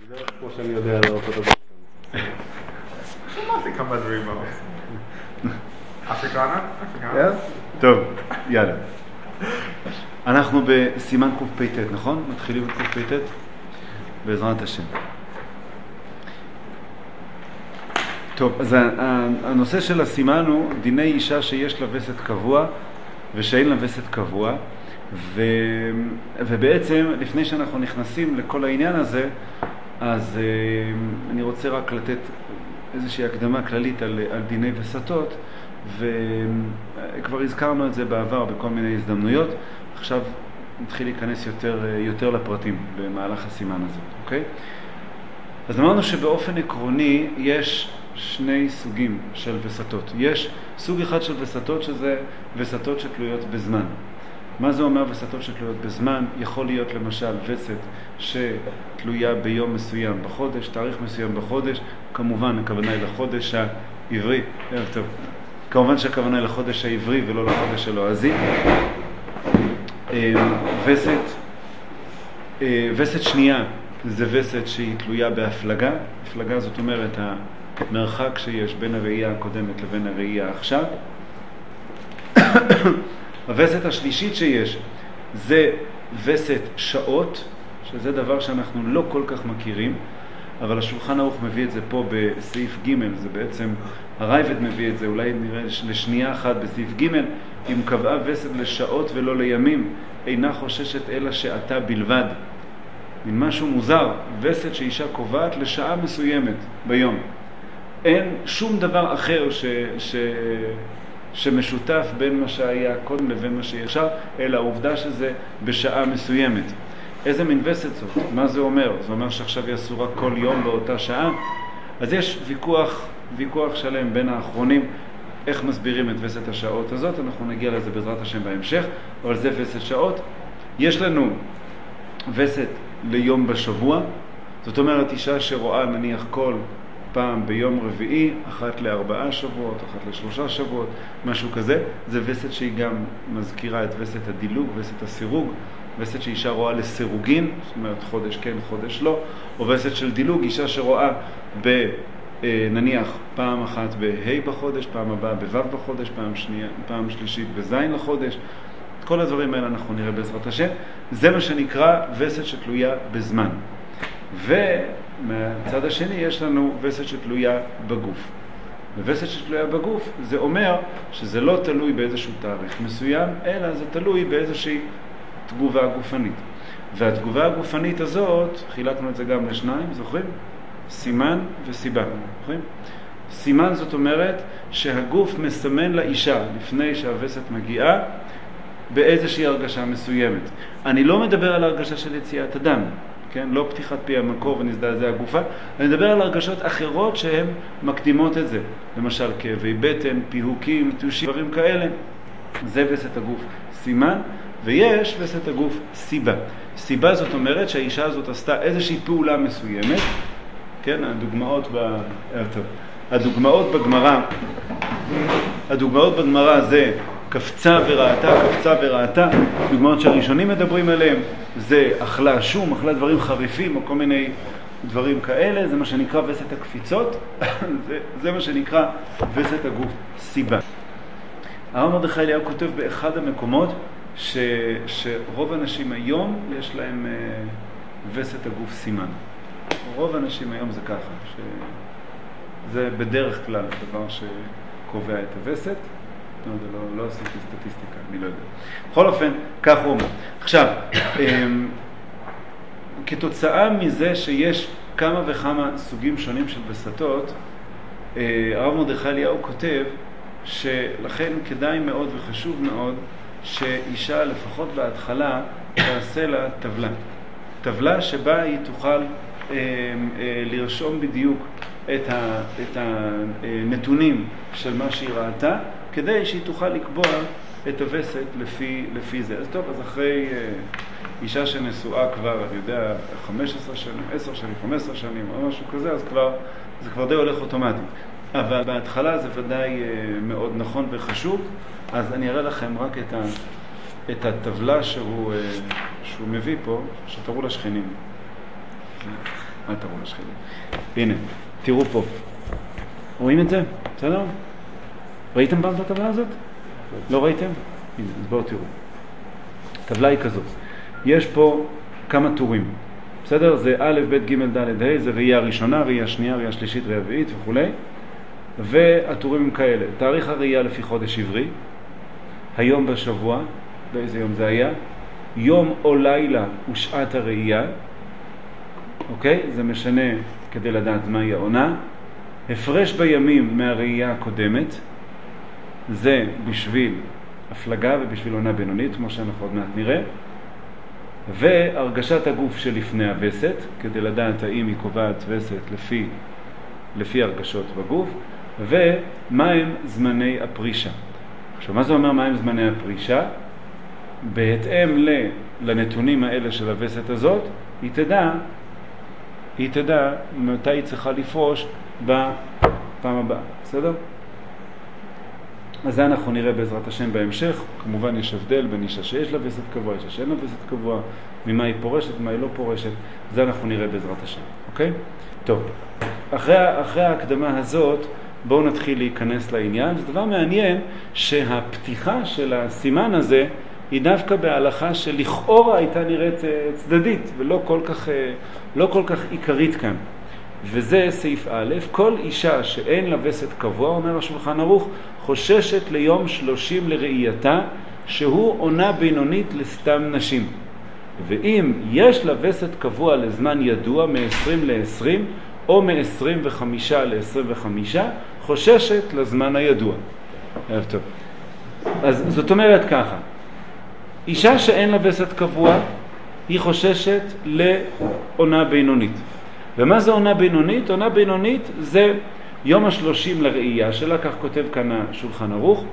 בדרך כמו שאני יודע על ארצות הברית. שמעתי כמה דברים מאוד. אפריקנה? טוב, יאללה. אנחנו בסימן קפ"ט, נכון? מתחילים את קפ"ט? בעזרת השם. טוב, אז הנושא של הסימן הוא דיני אישה שיש לה וסת קבוע ושאין לה וסת קבוע, ובעצם לפני שאנחנו נכנסים לכל העניין הזה, אז אני רוצה רק לתת איזושהי הקדמה כללית על דיני וסתות, וכבר הזכרנו את זה בעבר בכל מיני הזדמנויות. עכשיו נתחיל להיכנס יותר לפרטים במהלך הסימן הזה, אוקיי? אז אמרנו שבאופן עקרוני יש שני סוגים של וסתות. יש סוג אחד של וסתות שזה וסתות שתלויות בזמן. מה זה אומר וסתות שתלויות בזמן? יכול להיות למשל וסת שתלויה ביום מסוים בחודש, תאריך מסוים בחודש, כמובן הכוונה היא לחודש העברי, טוב, כמובן שהכוונה היא לחודש העברי ולא לחודש הלועזי. וסת שנייה זה וסת שהיא תלויה בהפלגה. הפלגה זאת אומרת המרחק שיש בין הראייה הקודמת לבין הראייה עכשיו. הווסת השלישית שיש זה וסת שעות, שזה דבר שאנחנו לא כל כך מכירים, אבל השולחן ערוך מביא את זה פה בסעיף ג', זה בעצם הרייבד מביא את זה, אולי נראה לשנייה אחת בסעיף ג', אם קבעה וסת לשעות ולא לימים, אינה חוששת אלא שעתה בלבד. מן משהו מוזר, וסת שאישה קובעת לשעה מסוימת ביום. אין שום דבר אחר שמשותף בין מה שהיה קודם לבין מה שיש עכשיו, אלא העובדה שזה בשעה מסוימת. איזה מין וסת זאת? מה זה אומר? זה אומר שעכשיו היא אסורה כל יום באותה שעה? אז יש ויכוח שלם בין האחרונים איך מסבירים את וסת השעות הזאת. אנחנו נגיע לזה בעזרת השם בהמשך, אבל זה וסת שעות. יש לנו וסת ליום בשבוע, זאת אומרת אישה שרואה נניח כל פעם ביום רביעי, אחת ל4 שבועות, אחת ל3 שבועות, משהו כזה. זה וסת שהיא גם מזכירה את וסת הדילוג, וסת הסירוג, וסת שאישה רואה לסירוגין, זאת אומרת חודש כן, חודש לא, או וסת של דילוג, אישה שרואה נניח פעם אחת בה' בחודש, פעם הבאה בו' בחודש, פעם שלישית בז' לחודש. כל הדברים האלה אנחנו נראה בעזרת השם. זה מה שנקרא וסת שתלויה בזמן. ומהצד השני יש לנו וסת שתלויה בגוף. ווסת שתלויה בגוף זה אומר שזה לא תלוי באיזשהו תאריך מסוים, אלא זה תלוי באיזושהי תגובה גופנית. והתגובה הגופנית הזאת, חילקנו את זה גם לשניים, זוכרים? סימן וסיבה, זוכרים? סימן זאת אומרת שהגוף מסמן לאישה לפני שהווסת מגיעה באיזושהי הרגשה מסוימת. אני לא מדבר על הרגשה של יציאת אדם, כן? לא פתיחת פי המקור ונזדעזע הגופה, אני מדבר על הרגשות אחרות שהן מקדימות את זה. למשל כאבי בטן, פיהוקים, תושים, דברים כאלה. זה וסת הגוף סימן, ויש וסת הגוף סיבה. סיבה זאת אומרת שהאישה הזאת עשתה איזושהי פעולה מסוימת, כן? הדוגמאות בגמרא זה קפצה וראתה, דוגמאות שהראשונים מדברים עליהם, זה אכלה שום, אכלה דברים חריפים או כל מיני דברים כאלה, זה מה שנקרא וסת הקפיצות, זה מה שנקרא וסת הגוף סיבה. הרב מרדכי אליהו כותב באחד המקומות שרוב האנשים היום יש להם וסת הגוף סימן. רוב האנשים היום זה ככה, שזה בדרך כלל דבר שקובע את הווסת. לא עשיתי סטטיסטיקה, אני לא יודע. בכל אופן, כך הוא אומר. עכשיו, כתוצאה מזה שיש כמה וכמה סוגים שונים של וסתות, הרב מרדכי אליהו כותב שלכן כדאי מאוד וחשוב מאוד שאישה לפחות בהתחלה תעשה לה טבלה שבה היא תוכל לרשום בדיוק את הנתונים של מה שהיא ראתה, כדי שהיא תוכל לקבוע את הווסת לפי זה. אז טוב, אז אחרי אישה שנשואה כבר, אני יודע, 15 שנים, 10 שנים, 15 שנים או משהו כזה, אז זה כבר די הולך אוטומטית. אבל בהתחלה זה ודאי מאוד נכון וחשוב, אז אני אראה לכם רק את הטבלה שהוא מביא פה, שתראו לשכנים. אל תראו לשכנים. הנה, תראו פה. רואים את זה? בסדר? ראיתם פעם את הטבלה הזאת? לא ראיתם? הנה, אז בואו תראו. הטבלה היא כזאת. יש פה כמה טורים. בסדר? זה א', ב', ג', ד', ה', זה ראייה ראשונה, ראייה שנייה, ראייה שלישית, ראייה רביעית וכו'. והטורים הם כאלה. תאריך הראייה לפי חודש עברי, היום בשבוע, באיזה יום זה היה, יום או לילה ושעת הראייה, אוקיי? זה משנה כדי לדעת מהי העונה. הפרש בימים מהראייה הקודמת, זה בשביל הפלגה ובשביל עונה בינונית, כמו שאנחנו עוד מעט נראה. והרגשת הגוף שלפני הווסת, כדי לדעת האם היא קובעת וסת לפי הרגשות בגוף, ומהם זמני הפרישה. עכשיו, מה זה אומר מהם זמני הפרישה? בהתאם לנתונים האלה של הווסת הזאת, היא תדע מתי היא צריכה לפרוש בפעם הבאה. בסדר? אז זה אנחנו נראה בעזרת השם בהמשך. כמובן יש הבדל בין אישה שיש לה וסת קבוע, אישה שאין לה וסת קבוע, ממה היא פורשת, ממה היא לא פורשת. זה אנחנו נראה בעזרת השם. אוקיי? טוב. אחרי ההקדמה הזאת, בואו נתחיל להיכנס לעניין. זה דבר מעניין שהפתיחה של הסימן הזה היא דווקא בהלכה שלכאורה הייתה נראית צדדית ולא כל כך עיקרית כאן. וזה סעיף א', כל אישה שאין לה וסת קבוע, אומר השולחן ערוך, חוששת ליום 30 לראייתה, שהוא עונה בינונית לסתם נשים. ואם יש לה וסת קבוע לזמן ידוע מ-20 ל-20, או מ-25 ל-25, חוששת לזמן הידוע. טוב. אז זאת אומרת ככה, אישה שאין לה וסת קבוע, היא חוששת לעונה בינונית. ומה זה עונה בינונית? עונה בינונית זה יום ה-30 לראייה שלה, כך כותב כאן השולחן ערוך.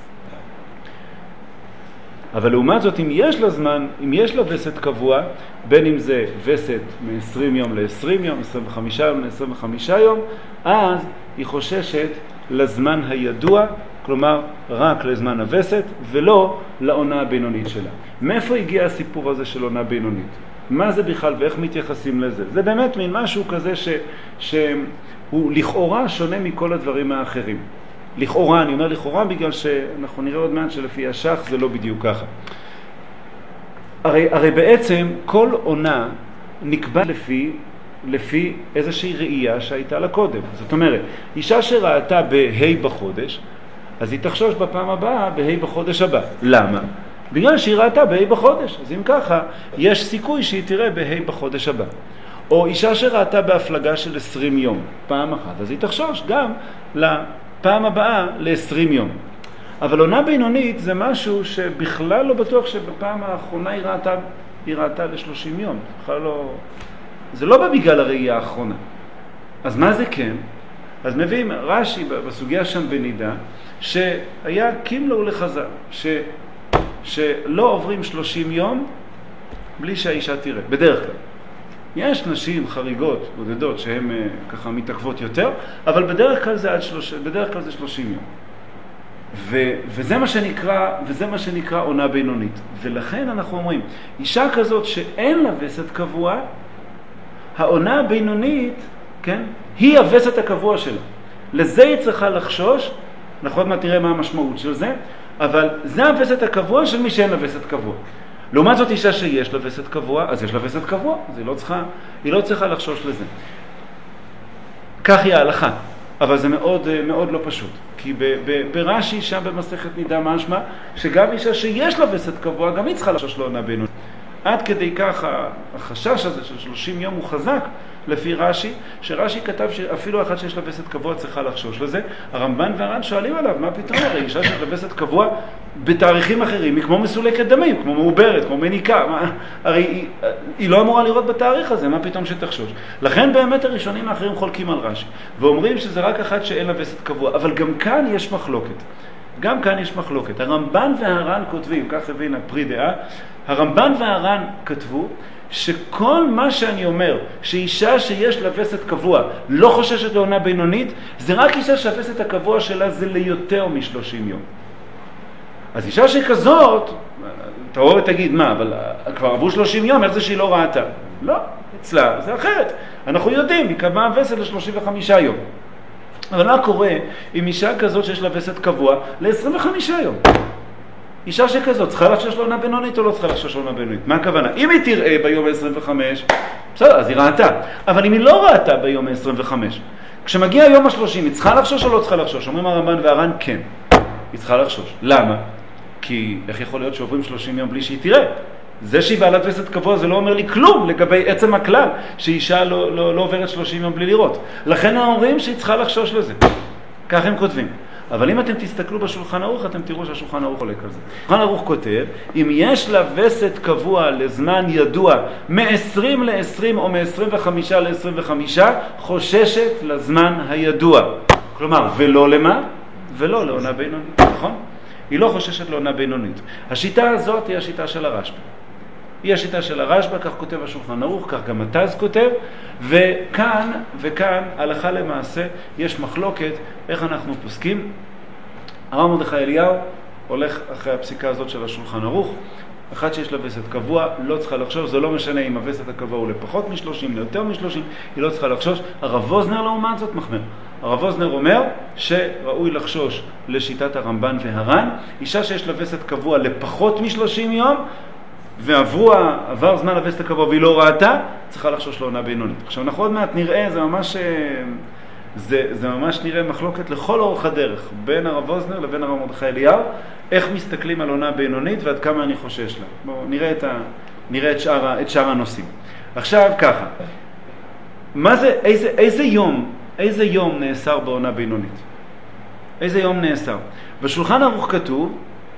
אבל לעומת זאת, אם יש לה וסת קבוע, בין אם זה וסת מ-20 יום ל-20 יום, 25 יום ל-25 יום, אז היא חוששת לזמן הידוע, כלומר רק לזמן הווסת, ולא לעונה הבינונית שלה. מאיפה הגיע הסיפור הזה של עונה בינונית? מה זה בכלל ואיך מתייחסים לזה? זה באמת מין משהו כזה שהוא לכאורה שונה מכל הדברים האחרים. לכאורה, אני אומר לכאורה בגלל שאנחנו נראה עוד מעט שלפי השח זה לא בדיוק ככה. הרי בעצם כל עונה נקבע לפי איזושהי ראייה שהייתה לה קודם. זאת אומרת, אישה שראתה בה' בחודש, אז היא תחשוש בפעם הבאה בה' בחודש הבא. למה? בגלל שהיא ראתה בה' בחודש. אז אם ככה, יש סיכוי שהיא תראה בה' בחודש הבא. או אישה שראתה בהפלגה של 20 יום, פעם אחת, אז היא תחשוש גם לפעם הבאה ל-20 יום. אבל עונה בינונית זה משהו שבכלל לא בטוח שבפעם האחרונה היא ראתה ל-30 יום. בכלל לא... זה לא בגלל הראייה האחרונה. אז מה זה כן? אז מביאים רש"י בסוגיה שם בנידה, שהיה קימלו לחז"ל, שלא עוברים 30 יום בלי שהאישה תראה, בדרך כלל. יש נשים חריגות, בודדות, שהן ככה מתעכבות יותר, אבל בדרך כלל זה 30 יום. וזה מה שנקרא עונה בינונית. ולכן אנחנו אומרים, אישה כזאת שאין לה וסת קבוע, העונה הבינונית, כן, היא הווסת הקבוע שלה. לזה היא צריכה לחשוש, אנחנו עוד מעט תראה מה המשמעות של זה, אבל זה הווסת הקבוע של מי שאין לה וסת קבוע. לעומת זאת אישה שיש לה וסת קבוע, אז יש לה וסת קבוע, אז היא לא צריכה לחשוש לזה. כך היא ההלכה, אבל זה מאוד מאוד לא פשוט. כי ברש"י שם במסכת נידה משמע, שגם אישה שיש לה וסת קבוע, גם היא צריכה לחשוש לעונה בינונית. עד כדי כך החשש הזה של 30 יום הוא חזק לפי רש"י, שרש"י כתב שאפילו אחת שיש לה וסת קבוע צריכה לחשוש לזה. הרמב"ן והר"ן שואלים עליו, מה פתאום? הרי אישה שיש לה וסת קבוע בתאריכים אחרים, היא כמו מסולקת דמים, כמו מעוברת, כמו מניקה, הרי היא לא אמורה לראות בתאריך הזה, מה פתאום שתחשוש? לכן באמת הראשונים האחרים חולקים על רש"י, ואומרים שזה רק אחת שאין לה וסת קבוע, אבל גם כאן יש מחלוקת. גם כאן יש מחלוקת. הרמב"ן והר"ן כותבים, כך הבין הפרי דעה, הרמב"ן והר"ן כתבו שכל מה שאני אומר, שאישה שיש לה וסת קבוע לא חוששת לעונה בינונית, זה רק אישה שהווסת הקבוע שלה זה ליותר מ-30 יום. אז אישה שכזאת, תגיד מה, אבל כבר עברו 30 יום, איך זה שהיא לא ראתה? לא, אצלה זה אחרת. אנחנו יודעים, היא קבעה וסת ל-35 יום. אבל מה קורה עם אישה כזאת שיש לה וסת קבוע ל-25 יום? אישה שכזאת, צריכה לחשוש לעונה בינונית או לא צריכה לחשוש לעונה בינונית? מה הכוונה? אם היא תראה ביום ה-25, בסדר, אז היא ראתה. אבל אם היא לא ראתה ביום ה-25, כשמגיע היום ה-30, היא צריכה לחשוש או לא צריכה לחשוש? אומרים הרמב"ן והר"ן, כן, היא צריכה לחשוש. למה? כי איך יכול להיות שעוברים 30 יום בלי שהיא תראה? זה שהיא בעלת וסת קבוע זה לא אומר לי כלום לגבי עצם הכלל שאישה לא עוברת 30 יום בלי לראות. לכן אומרים שהיא צריכה לחשוש לזה. כך הם כותבים. אבל אם אתם תסתכלו בשולחן ערוך, אתם תראו שהשולחן ערוך חולק על זה. השולחן ערוך כותב, אם יש לה וסת קבוע לזמן ידוע מ-20 ל-20 או מ-25 ל-25, חוששת לזמן הידוע. כלומר, ולא למה? ולא לעונה בינונית, נכון? היא לא חוששת לעונה בינונית. השיטה הזאת היא השיטה של הרשב"א. היא השיטה של הרשב"א, כך כותב השולחן ערוך, כך גם התז כותב, וכאן, הלכה למעשה, יש מחלוקת איך אנחנו פוסקים. הרב מרדכי אליהו הולך אחרי הפסיקה הזאת של השולחן ערוך, אחת שיש לה וסת קבוע, לא צריכה לחשוש, זה לא משנה אם הווסת הקבוע הוא לפחות מ-30, ליותר מ-30, היא לא צריכה לחשוש. הרב ווזנר לעומת זאת מחמיר. הרב ווזנר אומר שראוי לחשוש לשיטת הרמב"ן והר"ן, אישה שיש לה וסת קבוע לפחות מ-30 יום, ועבר זמן הווסת הקבוע והיא לא ראתה, צריכה לחשוש לעונה בינונית. עכשיו אנחנו עוד מעט נראה, זה ממש נראה מחלוקת לכל אורך הדרך, בין הרב ווזנר לבין הרב מרדכי אליהו, איך מסתכלים על עונה בינונית ועד כמה אני חושש לה. בואו נראה את שאר הנושאים. עכשיו ככה, איזה יום נאסר בעונה בינונית? איזה יום נאסר? בשולחן ערוך כתוב,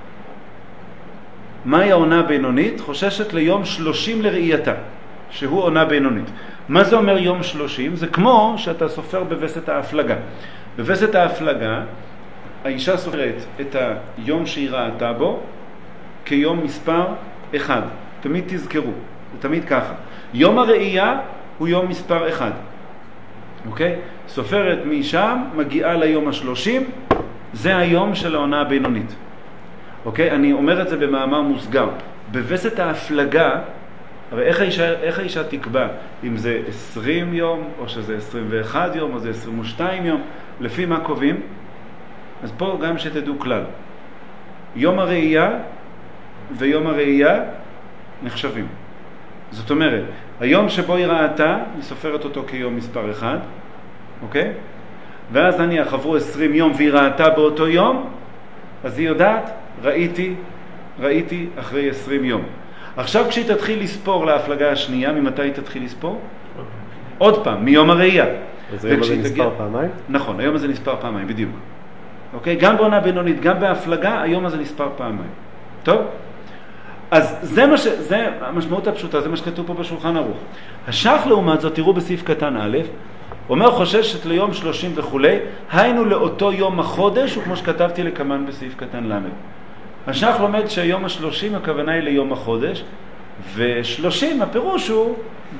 מהי העונה בינונית? חוששת ליום 30 לראייתה, שהוא עונה בינונית. מה זה אומר יום 30? זה כמו שאתה סופר בווסת ההפלגה. בווסת ההפלגה, האישה סופרת את היום שהיא ראתה בו כיום מספר 1. תמיד תזכרו, זה תמיד ככה. יום הראייה הוא יום מספר 1. אוקיי? סופרת משם, מגיעה ליום ה-30, זה היום של העונה הבינונית. אוקיי? אני אומר את זה במאמר מוסגר. בווסת ההפלגה, הרי איך האישה תקבע? אם זה 20 יום, או שזה 21 יום, או זה 22 יום, לפי מה קובעים? אז פה גם שתדעו כלל. יום הראייה ויום הראייה נחשבים. זאת אומרת, היום שבו היא ראתה, היא סופרת אותו כיום מספר 1, אוקיי? ואז נניח עברו 20 יום והיא ראתה באותו יום, אז היא יודעת, ראיתי אחרי 20 יום. עכשיו כשהיא תתחיל לספור להפלגה השנייה, ממתי היא תתחיל לספור? עוד פעם, מיום הראייה. אז היום הזה נספר פעמיים? נכון, היום הזה נספר פעמיים, בדיוק. אוקיי? גם בעונה בינונית, גם בהפלגה, היום הזה נספר פעמיים. טוב? אז זה המשמעות הפשוטה, זה מה שכתוב פה בשולחן ערוך. השח לעומת זאת, תראו בסעיף קטן א', אומר חוששת ליום 30 וכולי, היינו לאותו יום החודש, וכמו שכתבתי לכמן בסעיף קטן ל'. השח לומד שהיום ה-30 הכוונה היא ליום החודש, ו-30 הפירוש הוא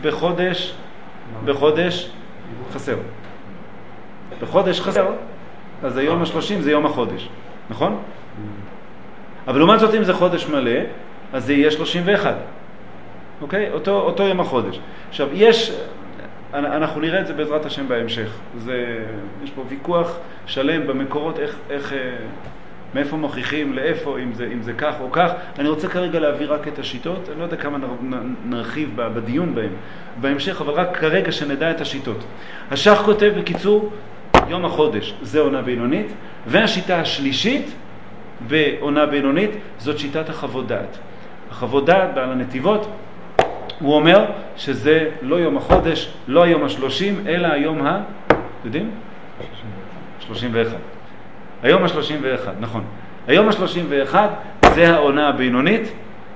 בחודש חסר. בחודש חסר, אז היום ה-30 זה יום החודש, נכון? אבל לעומת זאת אם זה חודש מלא, אז זה יהיה 31. אוקיי? אותו יום החודש. עכשיו, אנחנו נראה את זה בעזרת השם בהמשך. יש פה ויכוח שלם במקורות, מאיפה מוכיחים, לאיפה, אם זה כך או כך. אני רוצה כרגע להביא רק את השיטות, אני לא יודע כמה נרחיב בדיון בהם, בהמשך, אבל רק כרגע שנדע את השיטות. השח כותב בקיצור, יום החודש זה עונה בינונית, והשיטה השלישית בעונה בינונית זאת שיטת החוות דעת. החוות דעת בעל הנתיבות, הוא אומר שזה לא יום החודש, לא היום ה-30, אלא היום יודעים? 31. היום ה-31, נכון. היום ה-31 זה העונה הבינונית,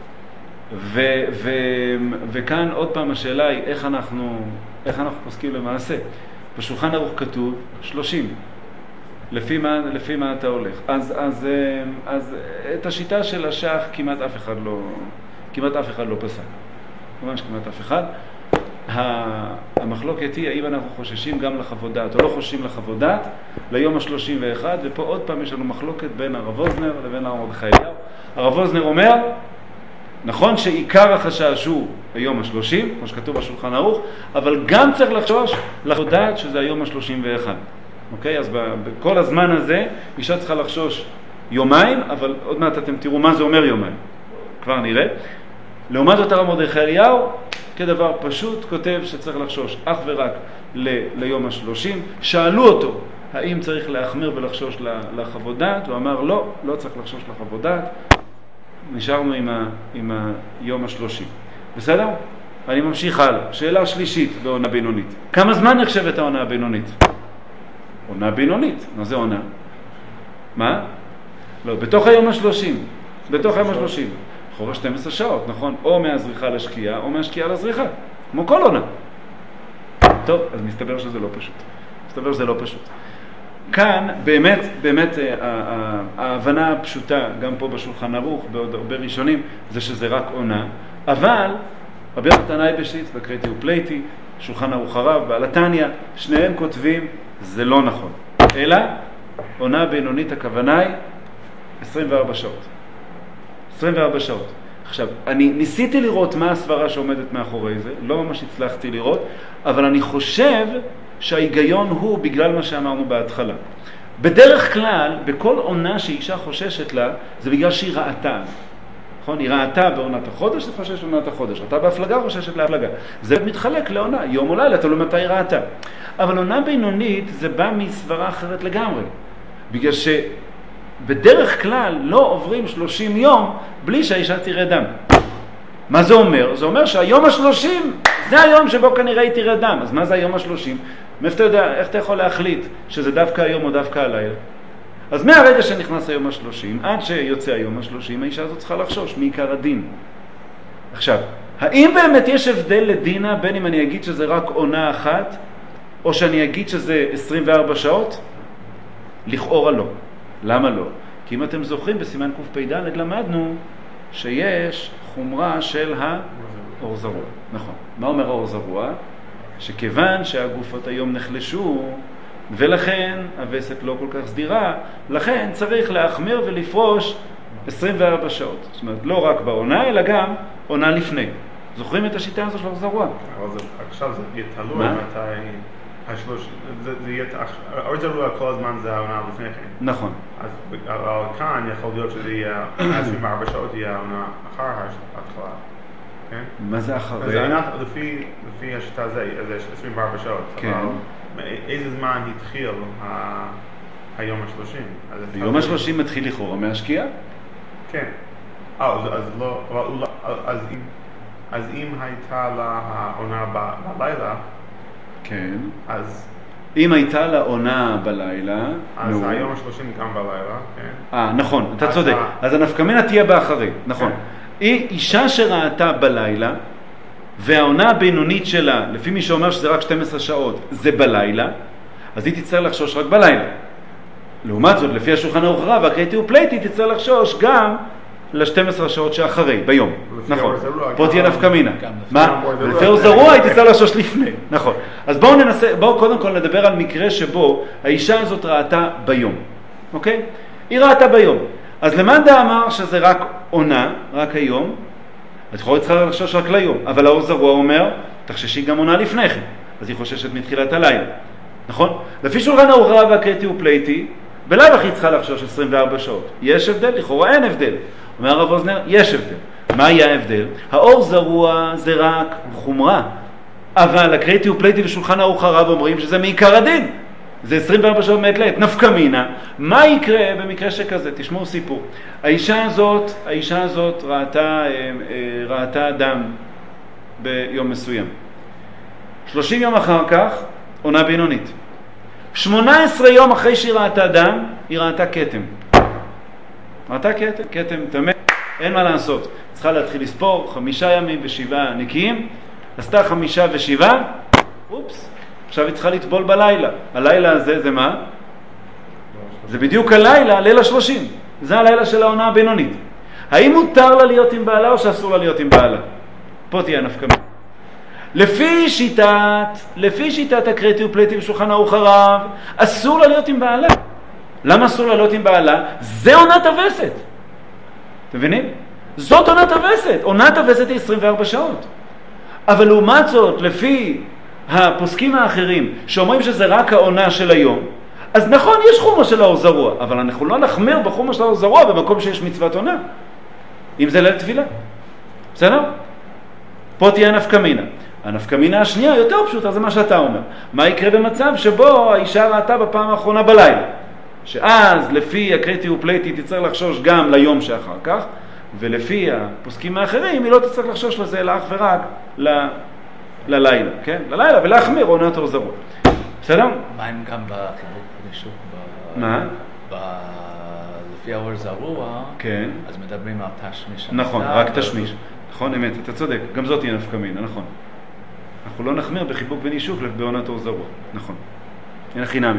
וכאן עוד פעם השאלה היא איך אנחנו פוסקים למעשה. בשולחן ערוך כתוב 30. לפי מה אתה הולך? אז את השיטה של השח כמעט אף אחד לא פסק. ממש כמעט אף אחד. המחלוקת היא האם אנחנו חוששים גם לחוות דעת או לא חוששים לחוות דעת ליום ה-31, ופה עוד פעם יש לנו מחלוקת בין הרב ווזנר לבין הרב מרדכי אליהו. הרב ווזנר אומר נכון שעיקר החשש הוא היום ה-30, כמו שכתוב בשולחן ערוך, אבל גם צריך לחשוש לדעת שזה היום ה-31. אוקיי? אז בכל הזמן הזה אישה צריכה לחשוש יומיים, אבל עוד מעט אתם תראו מה זה אומר יומיים. כבר נראה. לעומת זאת הרב מרדכי אליהו, כדבר פשוט, כותב שצריך לחשוש אך ורק ליום ה-30. שאלו אותו, האם צריך להחמיר ולחשוש לחוות דעת? הוא אמר, לא, לא צריך לחשוש לחוות דעת. נשארנו עם היום ה-30. בסדר? אני ממשיך הלאה. שאלה שלישית בעונה בינונית. כמה זמן נחשבת העונה הבינונית? עונה בינונית. מה זה עונה? מה? לא, בתוך היום ה-30. בתוך היום ה-30. אחורה 12 שעות, נכון? או מהזריחה לשקיעה, או מהשקיעה לזריחה. כמו כל עונה. טוב, אז מסתבר שזה לא פשוט. מסתבר שזה לא פשוט. כאן באמת ההבנה הפשוטה, גם פה בשולחן ערוך, בעוד הרבה ראשונים, זה שזה רק עונה. אבל רבי תנאי בשיץ, בקריטי ופלייטי, שולחן ערוך הרב, בעל התניא, שניהם כותבים, זה לא נכון. אלא, עונה בינונית הכוונה היא 24 שעות. 24 שעות. עכשיו, אני ניסיתי לראות מה הסברה שעומדת מאחורי זה, לא ממש הצלחתי לראות, אבל אני חושב שההיגיון הוא בגלל מה שאמרנו בהתחלה. בדרך כלל, בכל עונה שאישה חוששת לה, זה בגלל שהיא ראתה. נכון? היא ראתה בעונת החודש, זה חושש בעונת החודש. ראתה בהפלגה, חוששת להפלגה. זה מתחלק לעונה, יום או לילה, תלוי מתי היא ראתה. אבל עונה בינונית זה בא מסברה אחרת לגמרי. בגלל שבדרך כלל לא עוברים 30 יום בלי שהאישה תראה דם. מה זה אומר? זה אומר שהיום ה-30 זה היום שבו כנראה היא תראה דם. אז מה זה היום ה-30? מאיפה אתה יודע, איך אתה יכול להחליט שזה דווקא היום או דווקא הלילה? אז מהרגע שנכנס היום ה-30 עד שיוצא היום ה-30 האישה הזאת צריכה לחשוש מעיקר הדין. עכשיו, האם באמת יש הבדל לדינה בין אם אני אגיד שזה רק עונה אחת או שאני אגיד שזה 24 שעות? לכאורה לא. למה לא? כי אם אתם זוכרים בסימן קפ"ד למדנו שיש חומרה של האור זרוע. נכון. מה אומר האור זרוע? שכיוון שהגופות היום נחלשו ולכן הווסת לא כל כך סדירה, לכן צריך להחמיר ולפרוש 24 שעות. זאת אומרת, לא רק בעונה, אלא גם עונה לפני. זוכרים את השיטה הזו של האור זרוע? אבל עכשיו זה יהיה תלוי מתי האור זרוע כל הזמן זה העונה לפני כן. נכון. אז כאן יכול להיות שזה יהיה 24 שעות יהיה העונה אחר ההתחלה. מה זה אחרי? זה לפי השיטה זה 24 שעות. כן. איזה זמן התחיל היום ה-30? היום ה-30 מתחיל לכאורה מהשקיעה? כן. אז אם הייתה לה העונה בלילה, כן. אז אם הייתה לה עונה בלילה, אז היום ה-30 גם בלילה, כן. נכון, אתה צודק. אז הנפקמינה תהיה באחרי, נכון. היא אישה שראתה בלילה, והעונה הבינונית שלה, לפי מי שאומר שזה רק 12 שעות, זה בלילה, אז היא תצטרך לחשוש רק בלילה. לעומת זאת, לפי השולחן ערוך הרב, הקריטי ופלייטי תצטרך לחשוש גם ל-12 שעות שאחרי, ביום. נכון. פה תהיה נפקמינה. מה? לפי האור זרוע היא תצטרך לחשוש לפני. נכון. אז בואו קודם כל נדבר על מקרה שבו האישה הזאת ראתה ביום. אוקיי? היא ראתה ביום. אז למאן דאמר שזה רק עונה, רק היום, את יכולה צריכה לחשוש רק ליום, אבל האור זרוע אומר, תחששי גם עונה לפני כן, אז היא חוששת מתחילת הלילה, נכון? לפי שולחן ערוך הרב והקריטי ופלייטי, בלאו הכי צריכה לחשוש 24 שעות. יש הבדל? לכאורה אין הבדל. אומר הרב אוזנר, יש הבדל. מה יהיה ההבדל? האור זרוע זה רק חומרה, אבל הקריטי ופלייטי ושולחן ערוך הרב אומרים שזה מעיקר הדין. זה 24 שעות מעת לעת, נפקמינה. מה יקרה במקרה שכזה? תשמעו סיפור. האישה הזאת ראתה דם ביום מסוים. 30 יום אחר כך, עונה בינונית. 18 יום אחרי שהיא ראתה דם, היא ראתה כתם. ראתה כתם תמה, אין מה לעשות. צריכה להתחיל לספור 5 ימים ו7 נקיים, עשתה 5 ו7, אופס. עכשיו היא צריכה לטבול בלילה. הלילה הזה זה מה? זה בדיוק הלילה, לילה 30. זה הלילה של העונה הבינונית. האם מותר לה להיות עם בעלה או שאסור לה להיות עם בעלה? פה תהיה הנפקמינה. לפי שיטת הקריטי ופלייטי ושולחן ערוך הרב, אסור לה להיות עם בעלה. למה אסור לה להיות עם בעלה? זה עונת הווסת. אתם מבינים? זאת עונת הווסת. עונת הווסת היא 24 שעות. אבל לעומת זאת, לפי הפוסקים האחרים, שאומרים שזה רק העונה של היום, אז נכון, יש חומה של האור זרוע, אבל אנחנו לא נחמיר בחומה של האור זרוע במקום שיש מצוות עונה. אם זה ליל תפילה. בסדר? פה תהיה נפקמינה. הנפקמינה השנייה יותר פשוטה, זה מה שאתה אומר. מה יקרה במצב שבו האישה ראתה בפעם האחרונה בלילה? שאז לפי הקריטי ופלייטי תצטרך לחשוש גם ליום שאחר כך, ולפי הפוסקים האחרים היא לא תצטרך לחשוש לזה אלא אך ורק ללילה, כן? ללילה, ולהחמיר עונת אור זרוע. בסדר? מה אם גם בחיבוק בנישוק? מה? לפי האור זרוע, כן. אז מדברים על תשמיש. נכון, רק תשמיש. נכון, אמת, אתה צודק. גם זאת תהיה נפקמינה, נכון. אנחנו לא נחמיר בחיבוק ונישוק בעונת אור זרוע. נכון. אין חינמי.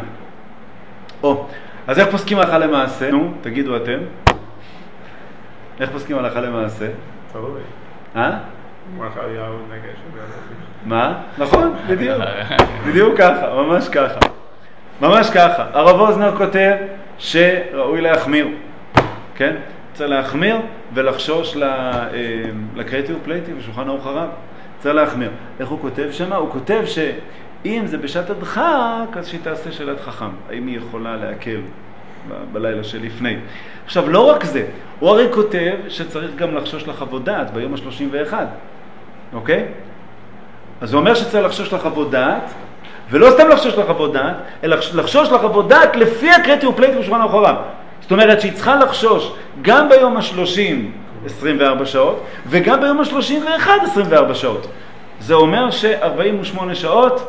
אז איך פוסקים הלכה למעשה? נו, תגידו אתם. איך פוסקים הלכה למעשה? תלוי. מה חייהו נגש? מה? נכון, בדיוק. בדיוק ככה, ממש ככה. ממש ככה. הרב אוזנר כותב שראוי להחמיר. כן? צריך להחמיר ולחשוש לקריטי ופלייטי בשולחן ערוך הרב. צריך להחמיר. איך הוא כותב שמה? הוא כותב שאם זה בשעת הדחק, אז שהיא תעשה שאלת חכם. האם היא יכולה להקל בלילה שלפני. עכשיו, לא רק זה. הוא הרי כותב שצריך גם לחשוש לחוות דעת ביום ה-31. אוקיי? אז הוא אומר שצריך לחשוש לחוות דעת, ולא סתם לחשוש לחוות דעת, אלא לחשוש לחוות דעת לפי הקריטי ופלייטי בשולחן ערוך הרב. זאת אומרת שהיא צריכה לחשוש גם ביום ה-30 24 שעות, וגם ביום ה-31 24 שעות. זה אומר ש-48 שעות...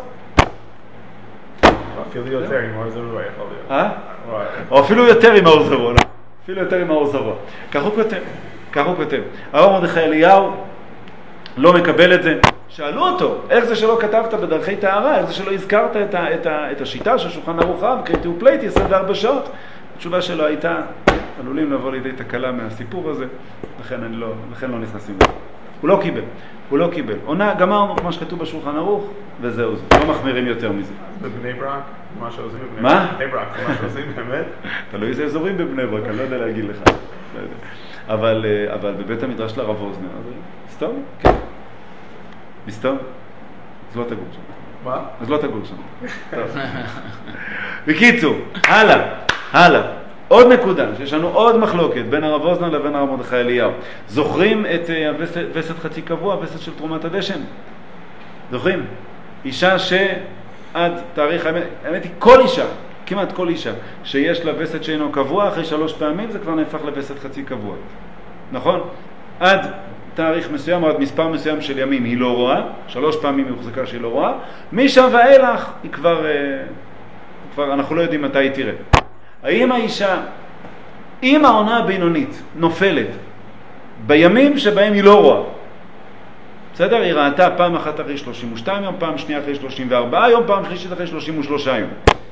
אפילו יותר עם האור זרוע יכול להיות. או אפילו יותר עם האור זרוע. אפילו יותר עם האור זרוע. כך הוא כותב. הרב מרדכי אליהו לא מקבל את זה. שאלו אותו, איך זה שלא כתבת בדרכי טהרה, איך זה שלא הזכרת את השיטה של שולחן ערוך הרב, קריטי ופלייטי, 24 שעות. התשובה שלו הייתה, עלולים לבוא לידי תקלה מהסיפור הזה, לכן לא נכנסים לזה. הוא לא קיבל. עונה, גמרנו כמו שכתוב בשולחן ערוך, וזהו זה. לא מחמירים יותר מזה. בבני ברק, מה שעושים בבני ברק? מה? בבני ברק, מה שעושים באמת? תלוי איזה אזורים בבני ברק, אני לא יודע להגיד לך. אבל בבית המדרש לרב אוזנר, סתום? כן. מסתום? אז לא תגור שם. מה? אז לא תגור שם. בקיצור, הלאה. עוד נקודה, שיש לנו עוד מחלוקת בין הרב אוזנר לבין הרב מרדכי אליהו. זוכרים את וסת חצי קבוע, וסת של תרומת הדשן? זוכרים? אישה שעד תאריך, האמת היא כל אישה, כמעט כל אישה, שיש לה וסת שאינו קבוע, אחרי 3 פעמים זה כבר נהפך לווסת חצי קבוע. נכון? עד תאריך מסוים או עד מספר מסוים של ימים היא לא רואה, 3 פעמים היא הוחזקה שהיא לא רואה, משם ואילך היא כבר אנחנו לא יודעים מתי היא תראה. האם האישה, אם העונה הבינונית נופלת בימים שבהם היא לא רואה, בסדר? היא ראתה פעם אחת אחרי 32 יום, פעם שנייה אחרי 34 יום, פעם שלישית אחרי 33 יום.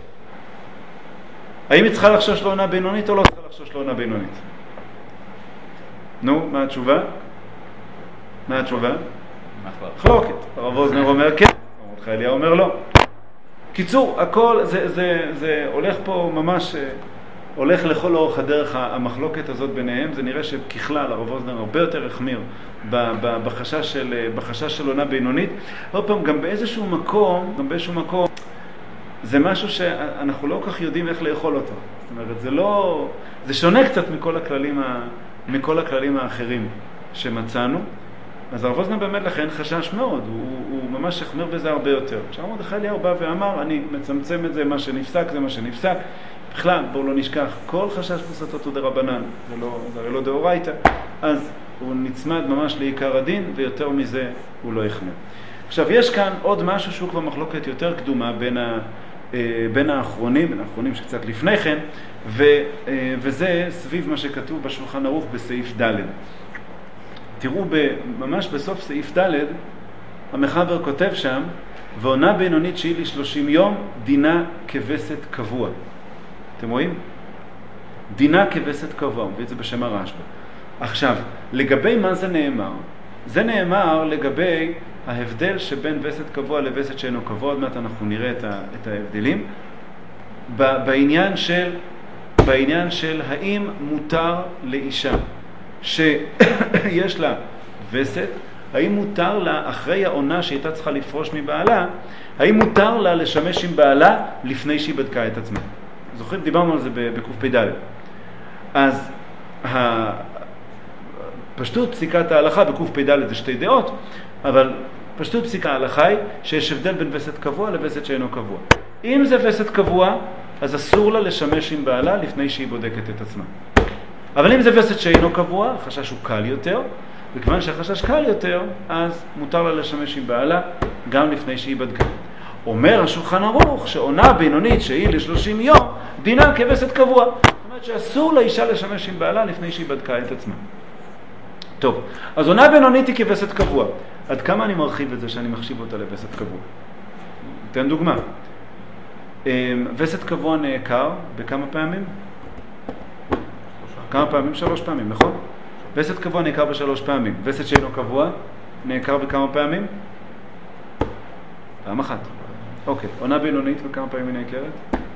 האם היא צריכה לחשוש לעונה בינונית או לא צריכה לחשוש לעונה בינונית? נו, מה התשובה? מחלוקת. הרב אוזנר אומר כן, הרב מרדכי אליהו אומר לא. קיצור, הכל זה הולך פה ממש, הולך לכל אורך הדרך המחלוקת הזאת ביניהם. זה נראה שככלל הרב אוזנר הרבה יותר החמיר בחשש של עונה בינונית. עוד פעם, גם באיזשהו מקום, זה משהו שאנחנו לא כל כך יודעים איך לאכול אותו. זאת אומרת, זה שונה קצת מכל הכללים האחרים שמצאנו. אז הרב אוזנר באמת לכן חשש מאוד, הוא ממש החמיר בזה הרבה יותר. כשהרב מרדכי אליהו בא ואמר, אני מצמצם את זה, מה שנפסק זה מה שנפסק. בכלל, בואו לא נשכח, כל חשש פוסתות הוא דרבנן, זה הרי לא דאורייתא, אז הוא נצמד ממש לעיקר הדין, ויותר מזה הוא לא החמיר. עכשיו, יש כאן עוד משהו שהוא כבר מחלוקת יותר קדומה בין האחרונים שקצת לפני כן, וזה סביב מה שכתוב בשולחן ערוך בסעיף ד'. תראו ממש בסוף סעיף ד' המחבר כותב שם, ועונה בינונית שהיא ל30 יום דינה כבסת קבוע. אתם רואים? דינה כבסת קבוע, וזה בשם הרשב"א. עכשיו, לגבי מה זה נאמר? זה נאמר לגבי ההבדל שבין וסת קבוע לווסת שאינו קבוע. עוד מעט אנחנו נראה את ההבדלים. בעניין של האם מותר לאישה שיש לה וסת, האם מותר לה, אחרי העונה שהייתה צריכה לפרוש מבעלה, האם מותר לה לשמש עם בעלה לפני שהיא בדקה את עצמה? זוכרים? דיברנו על זה בקופ"ד. אז פשטות פסיקת ההלכה בקופ"ד זה שתי דעות, אבל פשטות פסיקת ההלכה היא שיש הבדל בין וסת קבוע לווסת שאינו קבוע. אם זה וסת קבוע, אז אסור לה לשמש עם בעלה לפני שהיא בודקת את עצמה. אבל אם זה וסת שאינו קבוע, החשש הוא קל יותר, וכיוון שהחשש קל יותר, אז מותר לה לשמש עם בעלה גם לפני שהיא בדקה. אומר השולחן ערוך שעונה בינונית שהיא ל-30 יום, דינה כווסת קבוע. זאת אומרת שאסור לאישה לשמש עם בעלה לפני שהיא בדקה את עצמה. טוב, אז עונה בינונית היא כווסת קבוע. עד כמה אני מרחיב את זה שאני מחשיב אותה לווסת קבוע? תן דוגמה. וסת קבוע נעקר בכמה פעמים? כמה פעמים? 3 פעמים, נכון? וסת קבוע נעקר ב3 פעמים. וסת שאינו קבוע נעקר בכמה פעמים? פעם אחת. אוקיי, עונה בינונית וכמה פעמים היא נעקרת?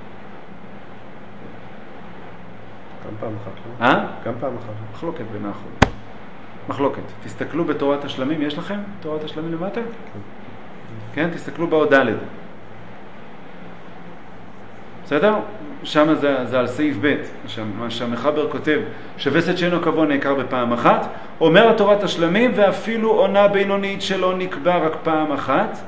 גם פעם אחת, לא? גם פעם אחת. מחלוקת בין האחרונים. מחלוקת. תסתכלו בתורת השלמים, יש לכם תורת השלמים למטה? כן, תסתכלו באות ד'. בסדר? שם זה על סעיף ב', שהמחבר כותב שווסת שאינו קבוע נעקר בפעם אחת, אומר התורת השלמים ואפילו עונה בינונית שלא נקבע רק פעם אחת,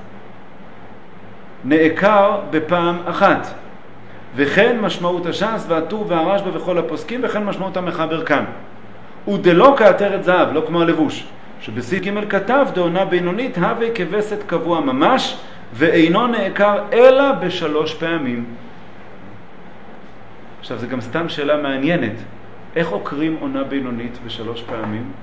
נעקר בפעם אחת. וכן משמעות הש"ס והטור והרשב"א וכל הפוסקים, וכן משמעות המחבר כאן. ודלא כעטרת זהב, לא כמו הלבוש, שבסעיף ג' כתב דעונה בינונית הווה כווסת קבוע ממש, ואינו נעקר אלא ב3 פעמים. עכשיו, זה גם סתם שאלה מעניינת. איך עוקרים עונה בינונית ב3 פעמים?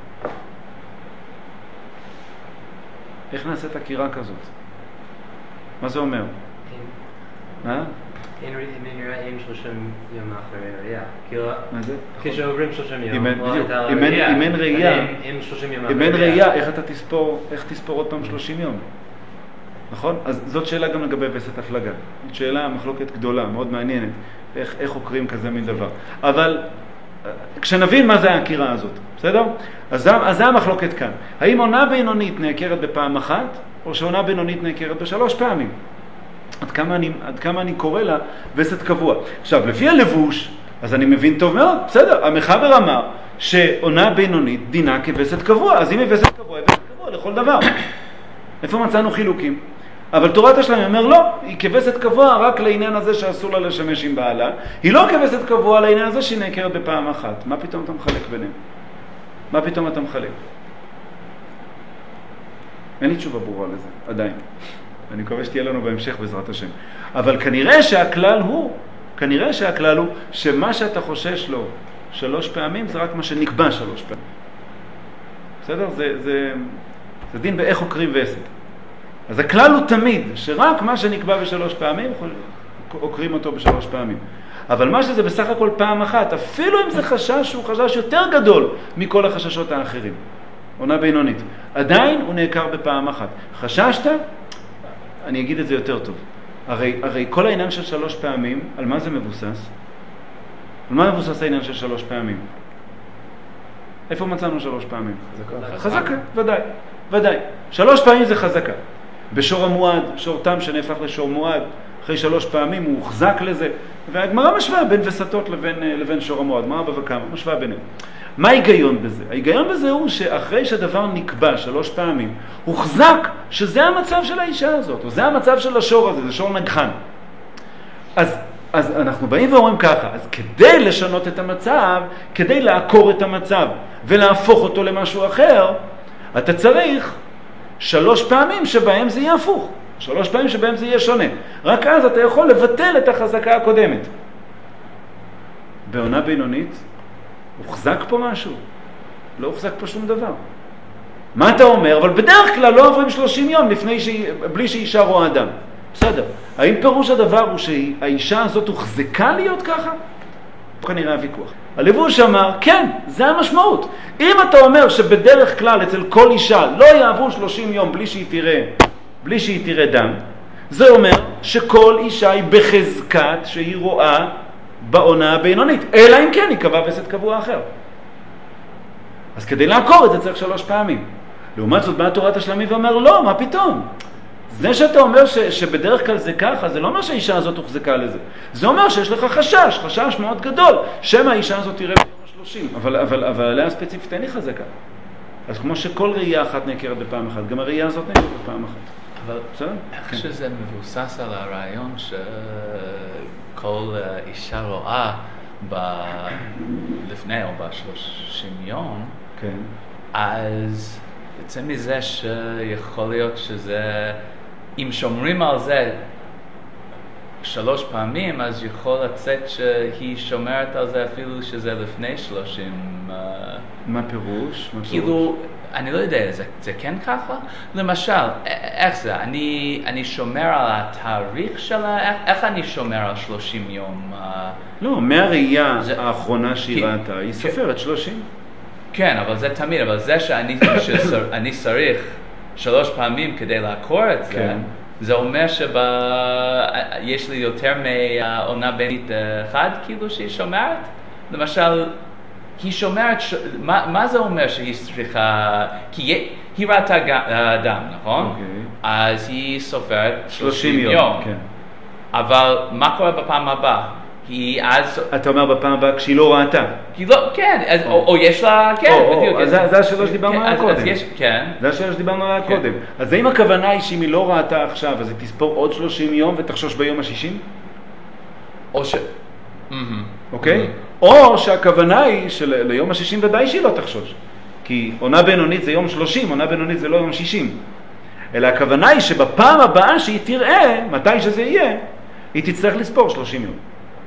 איך נעשית עקירה כזאת? מה זה אומר? אין ראייה 30 יום אחרי ראייה. מה זה? כשעוברים 30 יום, אם אין ראייה, איך תספור עוד פעם 30 יום? נכון? אז זאת שאלה גם לגבי וסת הפלגה. זאת שאלה, מחלוקת גדולה, מאוד מעניינת. איך עוקרים כזה מין דבר. אבל כשנבין מה זה העקירה הזאת, בסדר? אז זה המחלוקת כאן. האם עונה בינונית נעקרת בפעם אחת, או שעונה בינונית נעקרת ב3 פעמים? עד כמה אני קורא לה וסת קבוע. עכשיו, לפי הלבוש, אז אני מבין טוב מאוד, בסדר, המחבר אמר שעונה בינונית דינה כווסת קבוע, אז אם היא וסת קבוע, היא וסת קבוע לכל דבר. איפה מצאנו חילוקים? אבל תורת השלמים אומר לא, היא כווסת קבוע רק לעניין הזה שאסור לה לשמש עם בעלה, היא לא כווסת קבוע לעניין הזה שהיא נעקרת בפעם אחת. מה פתאום אתה מחלק ביניהם? מה פתאום אתה מחלק? אין לי תשובה ברורה לזה, עדיין. אני מקווה שתהיה לנו בהמשך בעזרת השם. אבל כנראה שהכלל הוא שמה שאתה חושש לו 3 פעמים זה רק מה שנקבע 3 פעמים. בסדר? זה דין באיך עוקרים וסת. אז הכלל הוא תמיד שרק מה שנקבע ב3 פעמים עוקרים אותו ב3 פעמים. אבל מה שזה בסך הכל פעם אחת, אפילו אם זה חשש שהוא חשש יותר גדול מכל החששות האחרים. עונה בינונית. עדיין הוא נעקר בפעם אחת. חששת? אני אגיד את זה יותר טוב. הרי כל העניין של 3 פעמים, על מה זה מבוסס? על מה מבוסס העניין של 3 פעמים? איפה מצאנו 3 פעמים? חזקה, ודאי. 3 פעמים זה חזקה. בשור המועד, שור תם שנהפך לשור מועד, אחרי 3 פעמים הוא הוחזק לזה, והגמרא משווה בין וסתות לבין שור המועד, מה בבקמה, משווה ביניהם. מה ההיגיון בזה? ההיגיון בזה הוא שאחרי שהדבר נקבע 3 פעמים, הוחזק שזה המצב של האישה הזאת, או זה המצב של השור הזה, זה שור נגחן. אז אנחנו באים ואומרים ככה, אז כדי לשנות את המצב, כדי לעקור את המצב ולהפוך אותו למשהו אחר, אתה צריך 3 פעמים שבהם זה יהיה הפוך, 3 פעמים שבהם זה יהיה שונה. רק אז אתה יכול לבטל את החזקה הקודמת. בעונה בינונית, הוחזק פה משהו? לא הוחזק פה שום דבר. מה אתה אומר? אבל בדרך כלל לא עוברים 30 יום בלי שאישה רואה אדם. בסדר. האם פירוש הדבר הוא שהאישה הזאת הוחזקה להיות ככה? כנראה הוויכוח. הלבוש אמר, כן, זה המשמעות. אם אתה אומר שבדרך כלל אצל כל אישה לא יעברו 30 יום בלי שהיא תראה דם, זה אומר שכל אישה היא בחזקת שהיא רואה בעונה הבינונית, אלא אם כן היא קבעה וסת קבוע אחר. אז כדי לעקור את זה צריך 3 פעמים. לעומת זאת באה תורת השלמי ואומר, לא, מה פתאום? זה שאתה אומר שבדרך כלל זה ככה, זה לא אומר שהאישה הזאת הוחזקה לזה. זה אומר שיש לך חשש מאוד גדול, שמה האישה הזאת תראה ביום ה-30. אבל עליה ספציפית אין לי חזקה. אז כמו שכל ראייה אחת נעקרת בפעם אחת, גם הראייה הזאת נעקרת בפעם אחת. אבל בסדר? איך שזה מבוסס על הרעיון שכל אישה רואה לפני או ב-30 יום, כן. אז יוצא מזה שיכול להיות שזה, אם שומרים על זה 3 פעמים, אז יכול לצאת שהיא שומרת על זה אפילו שזה לפני 30. מה פירוש? כאילו, אני לא יודע, זה כן ככה? למשל, איך זה? אני שומר על התאריך שלה? איך אני שומר על 30 יום? לא, מהראייה האחרונה שהיא ראתה, היא סופרת 30. כן, אבל זה תמיד, אבל זה שאני צריך 3 פעמים כדי לעקור את זה, כן. זה אומר שיש לי יותר מעונה בינית אחד, כאילו שהיא שומרת? למשל, היא שומרת, מה זה אומר שהיא צריכה, כי היא ראתה דם, נכון? אוקיי. אז היא סופרת 30 יום. כן. אבל מה קורה בפעם הבאה? אתה אומר בפעם הבאה כשהיא לא ראתה. כן, או יש לה, כן, בדיוק. זה השאלה שדיברנו עליה קודם. כן. זה השאלה שדיברנו עליה קודם. אז האם הכוונה היא שאם היא לא ראתה עכשיו, אז היא תספור עוד 30 יום ותחשוש ביום ה-60? אוקיי? או שהכוונה היא שליום ה-60 ודאי שהיא לא תחשוש. כי עונה בינונית זה יום 30, עונה בינונית זה לא יום 60. אלא הכוונה היא שבפעם הבאה שהיא תראה, מתי שזה יהיה, היא תצטרך לספור 30 יום.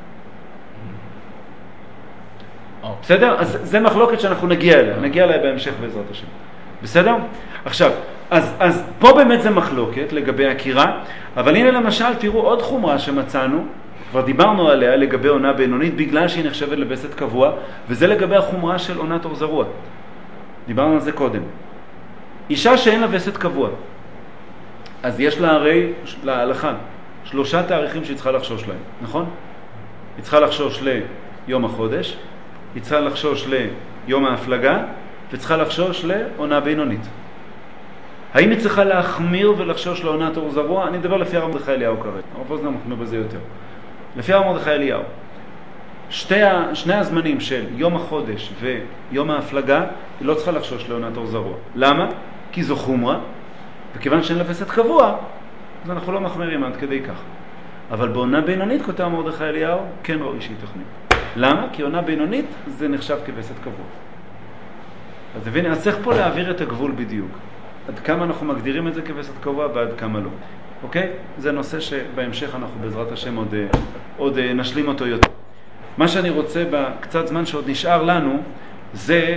בסדר? אז זה מחלוקת שאנחנו נגיע אליה בהמשך בעזרת השם. בסדר? עכשיו, אז פה באמת זה מחלוקת לגבי הקירה, אבל הנה למשל תראו עוד חומרה שמצאנו, כבר דיברנו עליה לגבי עונה בינונית בגלל שהיא נחשבת לבסת קבוע, וזה לגבי החומרה של עונת אור זרוע. דיברנו על זה קודם. אישה שאין לה בסת קבוע, אז יש לה הרי להלכה 3 תאריכים שהיא צריכה לחשוש להם, נכון? היא צריכה לחשוש ליום החודש, היא צריכה לחשוש ליום ההפלגה, וצריכה לחשוש לעונה בינונית. האם היא צריכה להחמיר ולחשוש לעונת אור זרוע? אני מדבר לפי הרב מרדכי אליהו כרגע. הרב פוזנר מחמיר בזה יותר. לפי הרב מרדכי אליהו, שני הזמנים של יום החודש ויום ההפלגה, היא לא צריכה לחשוש לעונת אור זרוע. למה? כי זו חומרה, וכיוון שאין לה בסת קבוע, אז אנחנו לא מחמירים עד כדי כך. אבל בעונה בינונית, כותב מרדכי אליהו, כן ראוי שהיא תחמיר. למה? כי עונה בינונית זה נחשב כבסת קבוע. אז הביני, אז צריך פה להעביר את הגבול בדיוק. עד כמה אנחנו מגדירים את זה כבסת קבוע ועד כמה לא. אוקיי? זה נושא שבהמשך אנחנו בעזרת השם עוד נשלים אותו יותר. מה שאני רוצה בקצת זמן שעוד נשאר לנו, זה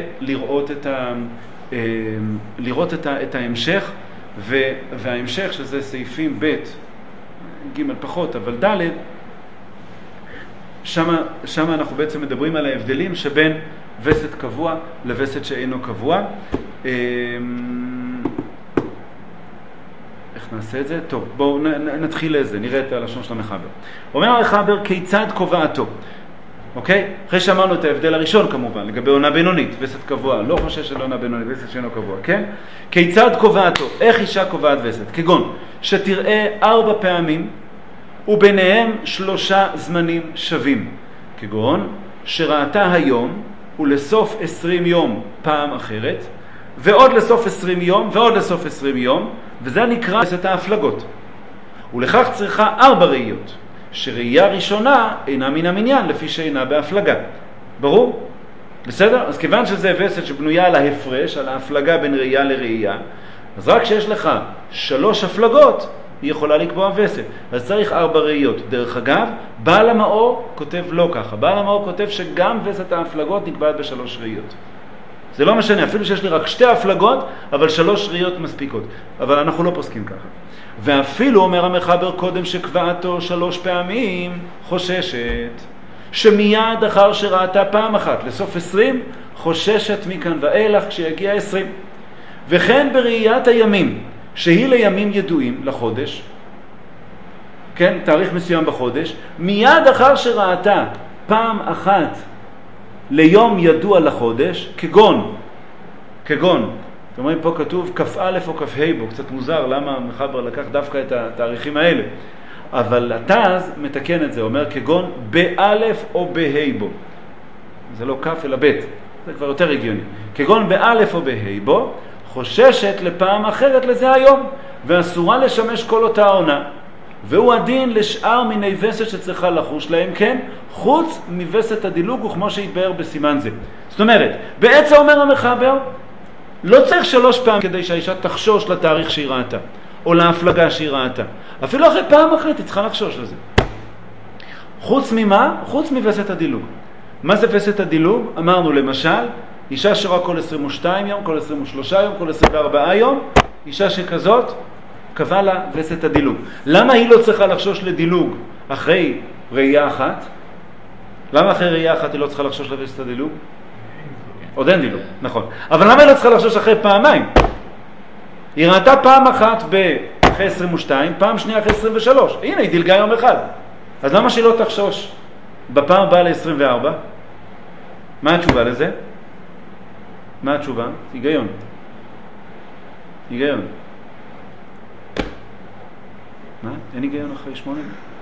לראות את ההמשך, וההמשך שזה סעיפים ב' ג' פחות, אבל ד', שם אנחנו בעצם מדברים על ההבדלים שבין וסת קבוע לווסת שאינו קבוע. איך נעשה את זה? טוב, בואו נתחיל לזה, נראה את הלשון של המחבר. אומר המחבר, כיצד קובעתו? אוקיי? אחרי שאמרנו את ההבדל הראשון כמובן, לגבי עונה בינונית, וסת קבוע, לא חושש של עונה בינונית, וסת שאינו קבוע, כן? כיצד קובעתו? איך אישה קובעת וסת? כגון, שתראה 4 פעמים, וביניהם 3 זמנים שווים. כגון, שראתה היום, ולסוף 20 יום פעם אחרת, ועוד לסוף 20 יום, ועוד לסוף 20 יום, וזה נקרא וסת ההפלגות. ולכך צריכה 4 ראיות. שראייה ראשונה אינה מן המניין, לפי שאינה בהפלגה. ברור? בסדר? אז כיוון שזה וסת שבנויה על ההפרש, על ההפלגה בין ראייה לראייה, אז רק שיש לך 3 הפלגות, היא יכולה לקבוע וסת. אז צריך 4 ראיות. דרך אגב, בעל המאור כותב לא ככה. בעל המאור כותב שגם וסת ההפלגות נקבעת ב3 ראיות. זה לא משנה, אפילו שיש לי רק 2 הפלגות, אבל 3 ראיות מספיקות. אבל אנחנו לא פוסקים ככה. ואפילו אומר המחבר קודם שקבעתו 3 פעמים חוששת, שמיד אחר שראתה פעם אחת לסוף 20, חוששת מכאן ואילך כשיגיע 20. וכן בראיית הימים, שהיא לימים ידועים לחודש, כן, תאריך מסוים בחודש, מיד אחר שראתה פעם אחת ליום ידוע לחודש, כגון כגון, אתם רואים פה כתוב כ"א או כ"ה בו, קצת מוזר למה המחבר לקח דווקא את התאריכים האלה. אבל התז מתקן את זה, אומר כגון באלף או בה' בו. זה לא כף אלא בית, זה כבר יותר הגיוני. כגון באלף או בה' בו, חוששת לפעם אחרת לזה היום, ואסורה לשמש כל אותה עונה. והוא הדין לשאר מיני וסת שצריכה לחוש להם, כן, חוץ מווסת הדילוג, וכמו שהתבאר בסימן זה. זאת אומרת, בעצם אומר המחבר, לא צריך 3 פעמים כדי שהאישה תחשוש לתאריך שהיא ראתה, או להפלגה שהיא ראתה. אפילו אחרי פעם אחת היא צריכה לחשוש לזה. חוץ ממה? חוץ מווסת הדילוג. מה זה וסת הדילוג? אמרנו למשל, אישה שרואה כל 22 יום, כל 23 יום, כל 24 יום, אישה שכזאת, קבע לה וסת הדילוג. למה היא לא צריכה לחשוש לדילוג אחרי ראייה אחת? למה אחרי ראייה אחת היא לא צריכה לחשוש לווסת הדילוג? עוד אין דילוג, נכון. אבל למה היא לא צריכה לחשוש אחרי פעמיים? היא ראתה פעם אחת אחרי 22, פעם שנייה אחרי 23. הנה, היא דילגה יום אחד. אז למה שהיא לא תחשוש בפעם הבאה ל-24? מה התשובה לזה? מה התשובה? היגיון. היגיון. מה? אין היגיון אחרי 8?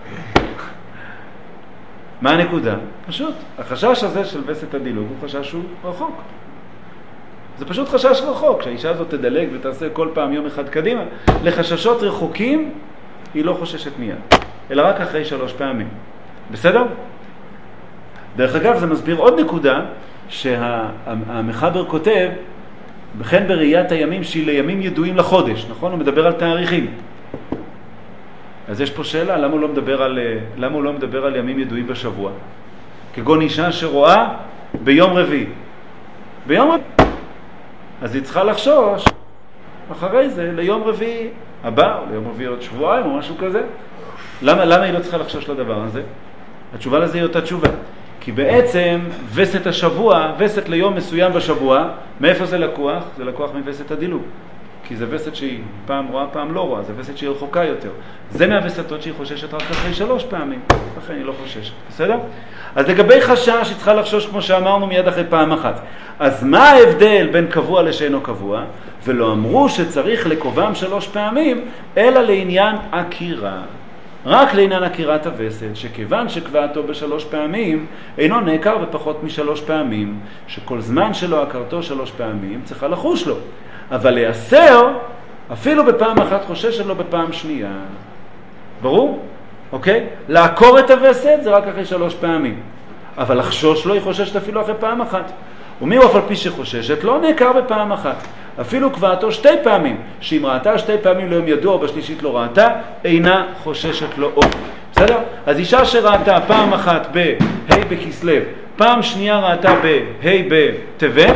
מה הנקודה? פשוט, החשש הזה של וסת הדילוג הוא חשש שהוא רחוק. זה פשוט חשש רחוק, שהאישה הזאת תדלג ותעשה כל פעם יום אחד קדימה. לחששות רחוקים היא לא חוששת מיד, אלא רק אחרי 3 פעמים. בסדר? דרך אגב, זה מסביר עוד נקודה שהמחבר כותב, וכן בראיית הימים שהיא לימים ידועים לחודש, נכון? הוא מדבר על תאריכים. אז יש פה שאלה, למה הוא לא מדבר על ימים ידועים בשבוע? כגון אישה שרואה ביום רביעי. ביום רביעי. אז היא צריכה לחשוש אחרי זה ליום רביעי הבא, או ליום רביעי עוד שבועיים או משהו כזה. למה היא לא צריכה לחשוש לדבר הזה? התשובה לזה היא אותה תשובה. כי בעצם וסת השבוע, וסת ליום מסוים בשבוע, מאיפה זה לקוח? זה לקוח מווסת הדילוג. כי זה וסת שהיא פעם רואה, פעם לא רואה, זה וסת שהיא רחוקה יותר. זה מהווסתות שהיא חוששת רק אחרי 3 פעמים, לכן היא לא חוששת. בסדר? אז לגבי חשש, היא צריכה לחשוש כמו שאמרנו מיד אחרי פעם אחת. אז מה ההבדל בין קבוע לשאינו קבוע? ולא אמרו שצריך לקובם 3 פעמים, אלא לעניין עקירה. רק לעניין עקירת הווסת, שכיוון שקבעתו ב3 פעמים, אינו נעקר בפחות מ3 פעמים, שכל זמן שלא עקרתו 3 פעמים, צריכה לחוש לו. אבל להיאסר, אפילו בפעם אחת חוששת לו בפעם שנייה. ברור? אוקיי? לעקור את הווסת זה רק אחרי 3 פעמים. אבל לחשוש לו היא חוששת אפילו אחרי פעם אחת. ומי הוא אף על פי שחוששת? לא נעקר בפעם אחת. אפילו קבעתו 2 פעמים, שאם ראתה 2 פעמים ליום ידוע, בשלישית לא ראתה, אינה חוששת לו עוד. בסדר? אז אישה שראתה פעם אחת בה' בכסלו, פעם שנייה ראתה בה' בטבת,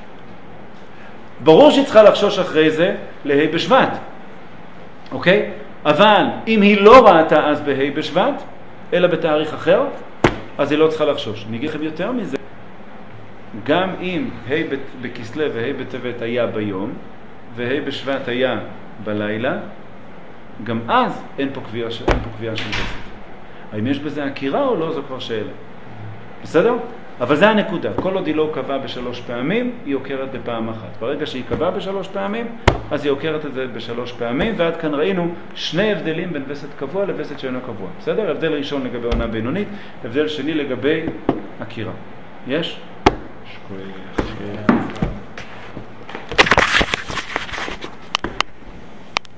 ברור שהיא צריכה לחשוש אחרי זה לה' בשבט. אוקיי? אבל אם היא לא ראתה אז בה' בשבט, אלא בתאריך אחר, אז היא לא צריכה לחשוש. אני אגיד לכם יותר מזה. גם אם ה' בכסלו וה' בטבת היה ביום, וה' בשבט היה בלילה, גם אז אין פה קביעה של וסת. האם יש בזה עקירה או לא, זו כבר שאלה. בסדר? אבל זה הנקודה. כל עוד היא לא קבעה ב3 פעמים, היא עוקרת בפעם אחת. ברגע שהיא קבעה ב3 פעמים, אז היא עוקרת את זה ב3 פעמים, ועד כאן ראינו 2 הבדלים בין וסת קבוע לווסת שאינו קבוע. בסדר? הבדל ראשון לגבי עונה בינונית, הבדל שני לגבי עקירה. יש? שקוי.